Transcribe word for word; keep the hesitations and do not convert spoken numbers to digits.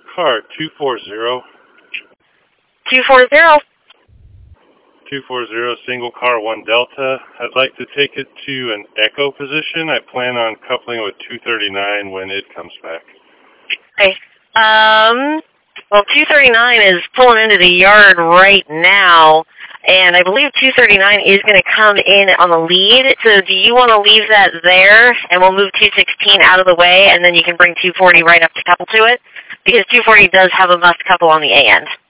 car two four zero. two four zero. two four zero, single car, one Delta. I'd like to take it to an echo position. I plan on coupling with two thirty-nine when it comes back. Okay. Um, well, two thirty-nine is pulling into the yard right now, and I believe two thirty-nine is going to come in on the lead. So do you want to leave that there, and we'll move two sixteen out of the way, and then you can bring two forty right up to couple to it? Because two forty does have a must couple on the A end.